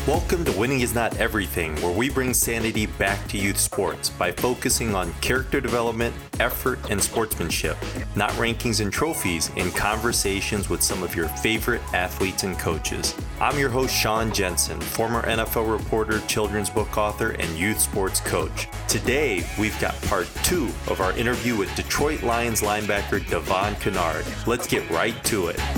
Welcome to Winning is Not Everything, where we bring sanity back to youth sports by focusing on character development, effort, and sportsmanship, not rankings and trophies, in conversations with some of your favorite athletes and coaches. I'm your host, Sean Jensen, former NFL reporter, children's book author, and youth sports coach. Today, we've got part 2 of our interview with Detroit Lions linebacker Devon Kennard. Let's get right to it.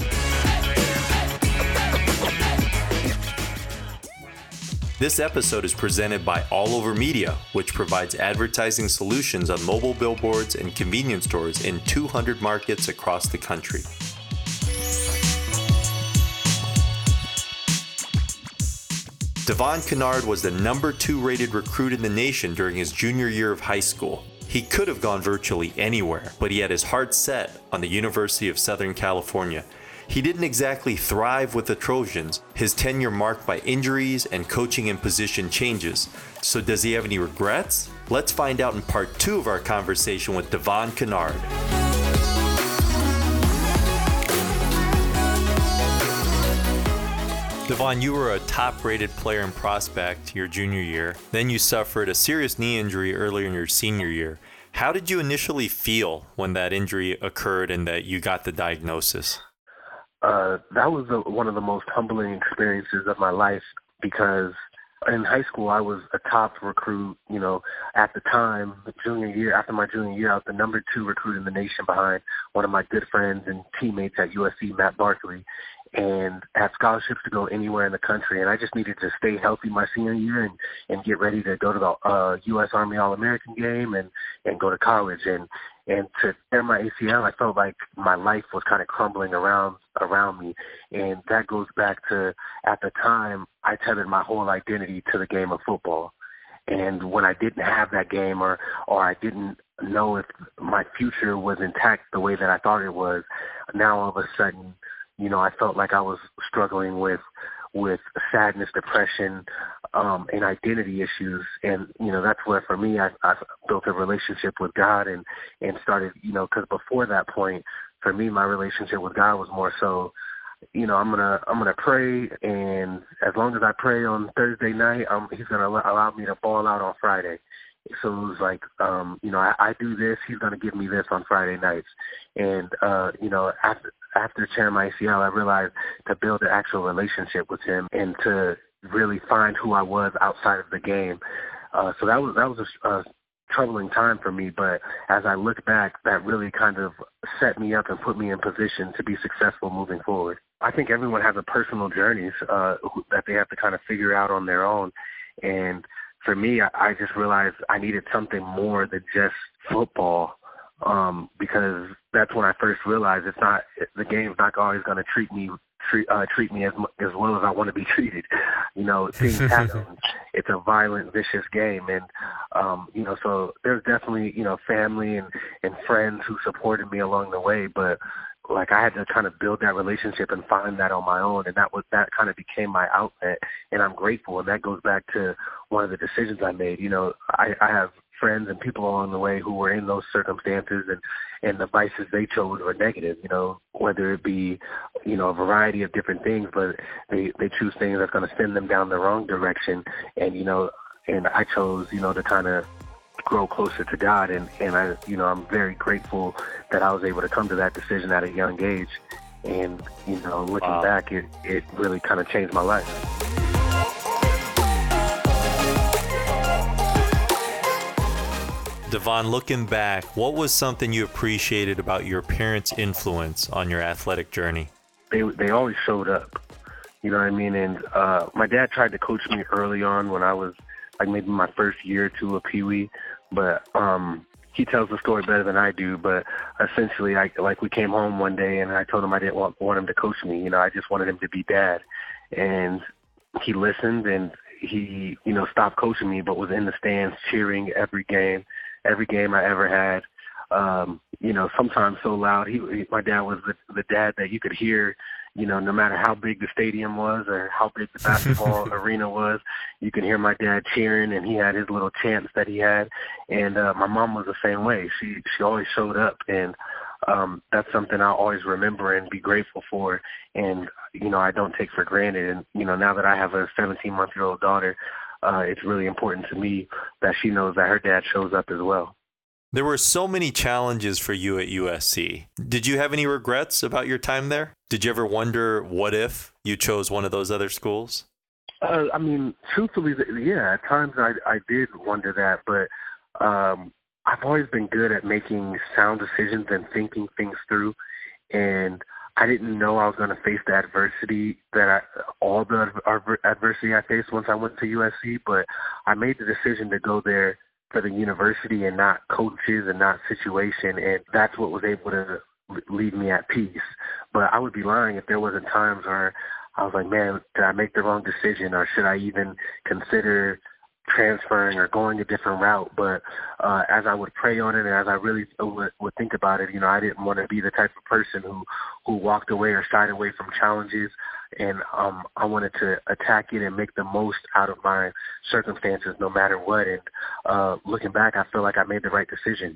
This episode is presented by All Over Media, which provides advertising solutions on mobile billboards and convenience stores in 200 markets across the country. Devon Kennard was the number 2 rated recruit in the nation during his junior year of high school. He could have gone virtually anywhere, but he had his heart set on the University of Southern California. He didn't exactly thrive with the Trojans, his tenure marked by injuries and coaching and position changes. So does he have any regrets? Let's find out in part 2 of our conversation with Devon Kennard. Devon, you were a top-rated player and prospect your junior year. Then you suffered a serious knee injury earlier in your senior year. How did you initially feel when that injury occurred and that you got the diagnosis? That was one of the most humbling experiences of my life because in high school I was a top recruit. At the time, after my junior year, I was the number 2 recruit in the nation behind one of my good friends and teammates at USC, Matt Barkley, and had scholarships to go anywhere in the country. And I just needed to stay healthy my senior year and get ready to go to the U.S. Army All-American game and go to college. And to tear my ACL, I felt like my life was kind of crumbling around me. And that goes back to, at the time, I tethered my whole identity to the game of football. And when I didn't have that game or I didn't know if my future was intact the way that I thought it was, now all of a sudden, I felt like I was struggling with sadness, depression, and identity issues. And, that's where for me, I built a relationship with God and started, because before that point, for me, my relationship with God was more so, I'm gonna pray, and as long as I pray on Thursday night, He's gonna allow me to ball out on Friday. So it was like, I do this, He's gonna give me this on Friday nights. And after tearing my ACL, I realized to build an actual relationship with Him and to really find who I was outside of the game. So that was a troubling time for me, but as I look back, that really kind of set me up and put me in position to be successful moving forward. I think everyone has a personal journeys that they have to kind of figure out on their own. And for me, I just realized I needed something more than just football, because that's when I first realized the game's not always going to treat me as well as I want to be treated. Things happen. It's a violent, vicious game. And, so there's definitely, family and friends who supported me along the way. But like I had to kind of build that relationship and find that on my own. And that kind of became my outlet. And I'm grateful. And that goes back to one of the decisions I made. I have friends and people along the way who were in those circumstances and the vices they chose were negative, whether it be, a variety of different things, but they choose things that's going to send them down the wrong direction. And, and I chose, to kind of grow closer to God. And I, I'm very grateful that I was able to come to that decision at a young age. And, looking back, it really kind of changed my life. Devon, looking back, what was something you appreciated about your parents' influence on your athletic journey? They always showed up, you know what I mean? And my dad tried to coach me early on when I was like maybe my first year or 2 of Pee Wee, but he tells the story better than I do. But essentially, we came home one day and I told him I didn't want him to coach me. I just wanted him to be dad, and he listened and he stopped coaching me, but was in the stands cheering every game I ever had. Sometimes so loud. My dad was the dad that you could hear, no matter how big the stadium was or how big the basketball arena was, you could hear my dad cheering, and he had his little chants that he had. And my mom was the same way. She always showed up, and that's something I'll always remember and be grateful for. And, I don't take for granted. And, now that I have a 17-month-old daughter, it's really important to me that she knows that her dad shows up as well. There were so many challenges for you at USC. Did you have any regrets about your time there? Did you ever wonder what if you chose one of those other schools? Truthfully, yeah, at times I did wonder that, but I've always been good at making sound decisions and thinking things through, and I didn't know I was going to face the adversity all the adversity I faced once I went to USC, but I made the decision to go there for the university and not coaches and not situation, and that's what was able to leave me at peace. But I would be lying if there wasn't times where I was like, man, did I make the wrong decision, or should I even consider transferring or going a different route? But as I would pray on it and as I really would think about it, I didn't want to be the type of person who walked away or shied away from challenges. And I wanted to attack it and make the most out of my circumstances no matter what. And looking back, I feel like I made the right decision.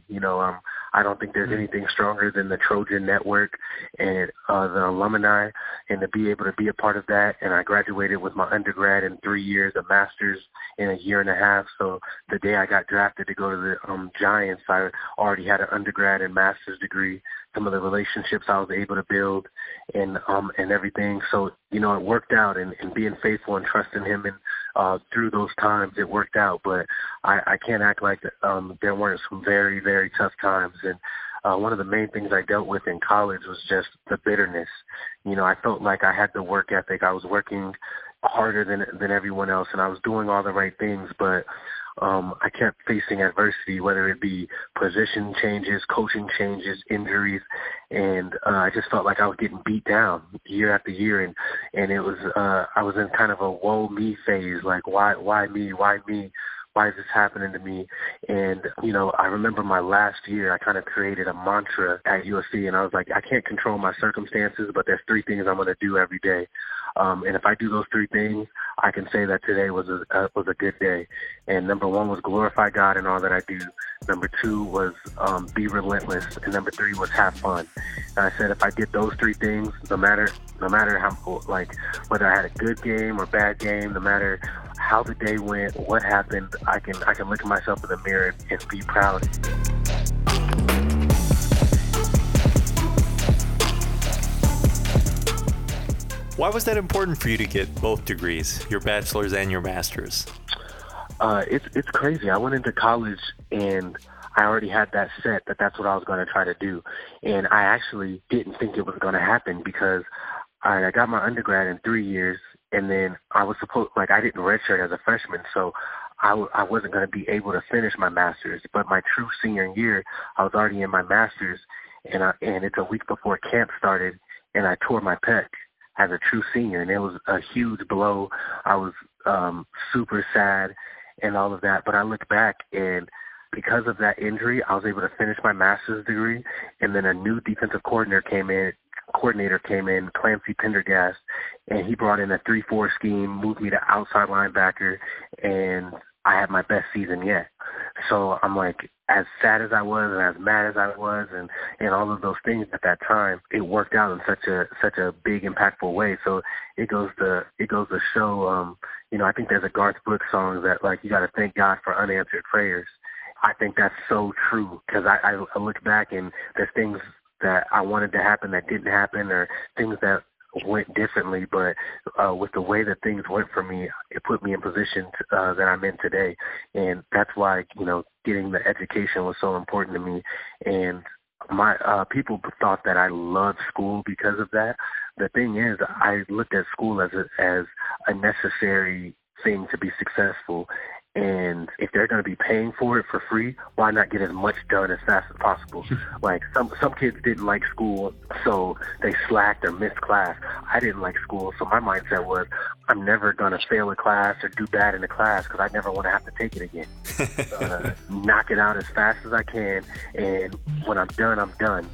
I don't think there's anything stronger than the Trojan Network and the alumni, and to be able to be a part of that. And I graduated with my undergrad in 3 years, a master's in a year and a half. So the day I got drafted to go to the Giants, I already had an undergrad and master's degree. Some of the relationships I was able to build and everything. So, it worked out, and being faithful and trusting him and through those times, it worked out. But I can't act like there weren't some very, very tough times. And one of the main things I dealt with in college was just the bitterness. I felt like I had the work ethic. I was working harder than everyone else, and I was doing all the right things, but I kept facing adversity, whether it be position changes, coaching changes, injuries, and I just felt like I was getting beat down year after year, and it was I was in kind of a woe me phase, like why me, why me? Why is this happening to me? And, I remember my last year, I kind of created a mantra at USC, and I was like, I can't control my circumstances, but there's 3 things I'm going to do every day. And if I do those 3 things, I can say that today was a good day. And number 1 was glorify God in all that I do. Number 2 was be relentless. And number 3 was have fun. And I said, if I did those 3 things, no matter how, like, whether I had a good game or bad game, no matter how the day went, what happened, I can look at myself in the mirror and be proud. Why was that important for you to get both degrees, your bachelor's and your master's? It's crazy. I went into college and I already had that set that's what I was going to try to do. And I actually didn't think it was going to happen because I got my undergrad in 3 years, and then I didn't redshirt as a freshman, so I wasn't going to be able to finish my master's. But my true senior year, I was already in my master's, and it's a week before camp started, and I tore my pec as a true senior, and it was a huge blow. I was super sad and all of that, but I look back, and because of that injury, I was able to finish my master's degree, and then a new defensive coordinator came in, Clancy Pendergast, and he brought in a 3-4 scheme, moved me to outside linebacker, and I had my best season yet. So I'm like, as sad as I was and as mad as I was and all of those things at that time, it worked out in such a big, impactful way. So it goes to show, I think there's a Garth Brooks song that, like, you got to thank God for unanswered prayers. I think that's so true because I look back and there's things that I wanted to happen that didn't happen, or things that went differently, but with the way that things went for me, it put me in position that I'm in today. And that's why, getting the education was so important to me. And my people thought that I loved school because of that. The thing is, I looked at school as a necessary thing to be successful. And if they're going to be paying for it for free, why not get as much done as fast as possible? Like some kids didn't like school, so they slacked or missed class. I didn't like school, so my mindset was I'm never going to fail a class or do bad in a class because I never want to have to take it again. Knock it out as fast as I can, and when I'm done, I'm done.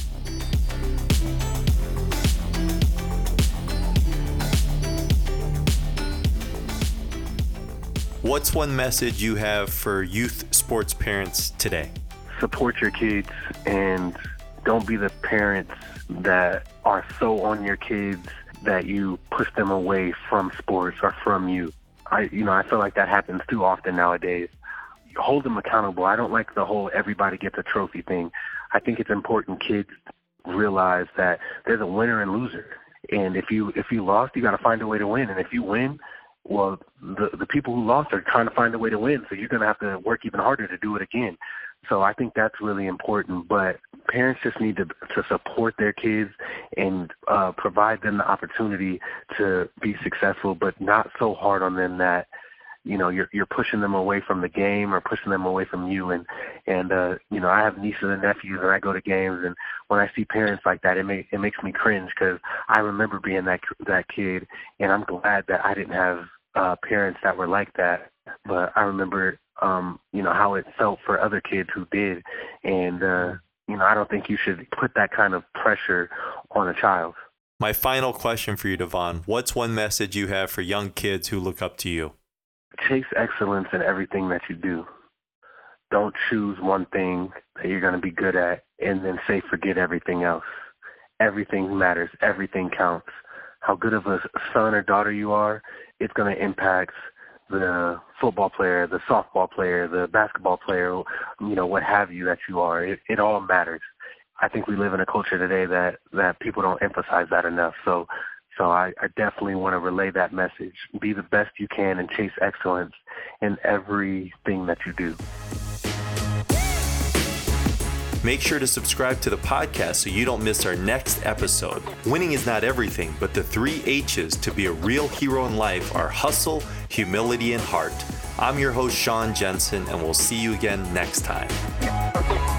What's one message you have for youth sports parents today? Support your kids and Don't be the parents that are so on your kids that you push them away from sports or from you. I feel like that happens too often nowadays. Hold them accountable. I don't like the whole everybody gets a trophy thing. I think it's important kids realize that there's a winner and loser. And if you lost, you got to find a way to win. And if you win, well, the people who lost are trying to find a way to win. So you're going to have to work even harder to do it again. So I think that's really important. But parents just need to support their kids and provide them the opportunity to be successful, but not so hard on them that, you're pushing them away from the game or pushing them away from you. And I have nieces and nephews, and I go to games, and when I see parents like that, it makes me cringe, because I remember being that kid, and I'm glad that I didn't have parents that were like that. But I remember, how it felt for other kids who did. And, I don't think you should put that kind of pressure on a child. My final question for you, Devon. What's one message you have for young kids who look up to you? Chase excellence in everything that you do. Don't choose one thing that you're going to be good at and then say forget everything else. Everything matters. Everything counts. How good of a son or daughter you are, it's going to impact the football player, the softball player, the basketball player, what have you that you are. It all matters. I think we live in a culture today that people don't emphasize that enough. So I definitely want to relay that message. Be the best you can and chase excellence in everything that you do. Make sure to subscribe to the podcast so you don't miss our next episode. Winning is not everything, but the 3 H's to be a real hero in life are hustle, humility, and heart. I'm your host, Sean Jensen, and we'll see you again next time.